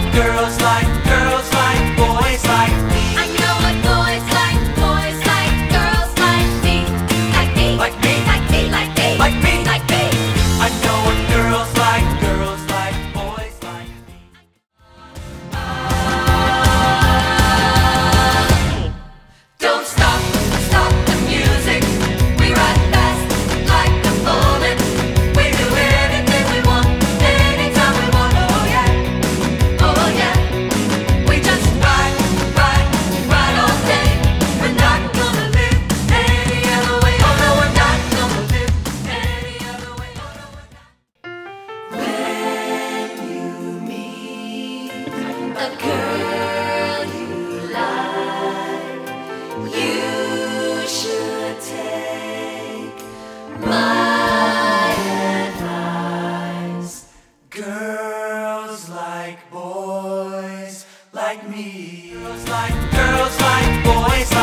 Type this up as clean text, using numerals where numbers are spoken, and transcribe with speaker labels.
Speaker 1: girls like boys like me.
Speaker 2: I know what boys like girls like me. Like me,
Speaker 1: Like me,
Speaker 2: like me, like me,
Speaker 1: like me.
Speaker 2: like me.
Speaker 1: I know what girls like boys like me.
Speaker 2: Don't stop the music. We ride fast like a bullet. We do anything we want, anytime we want. Oh yeah, oh yeah. We just ride all day. We're not gonna live any other way. Oh no, we're not gonna live any other way. Oh no, we're not. When you meet a girl you like, you should take my advice.
Speaker 1: Girls like boys like me. Girls like boys like